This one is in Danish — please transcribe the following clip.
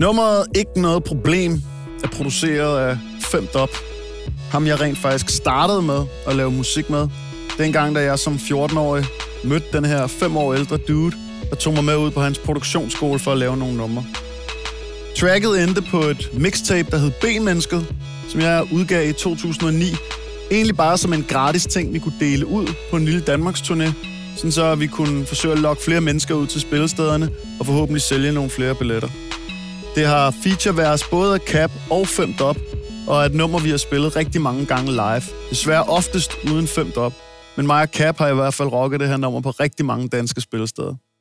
Nummeret Ikke Noget Problem er produceret af 5Dop. Ham jeg rent faktisk startede med at lave musik med. Dengang, da jeg som 14-årig mødte den her 5 år ældre dude, der tog mig med ud på hans produktionsskole for at lave nogle numre. Tracket endte på et mixtape, der hed B-mennesket, som jeg udgav i 2009. Egentlig bare som en gratis ting, vi kunne dele ud på en lille Danmarks-turné, sådan så vi kunne forsøge at lokke flere mennesker ud til spillestederne og forhåbentlig sælge nogle flere billetter. Det har featurevers både af Cap og 5Dop, og er et nummer, vi har spillet rigtig mange gange live. Desværre oftest uden 5Dop, men mig og Cap har i hvert fald rocket det her nummer på rigtig mange danske spillesteder.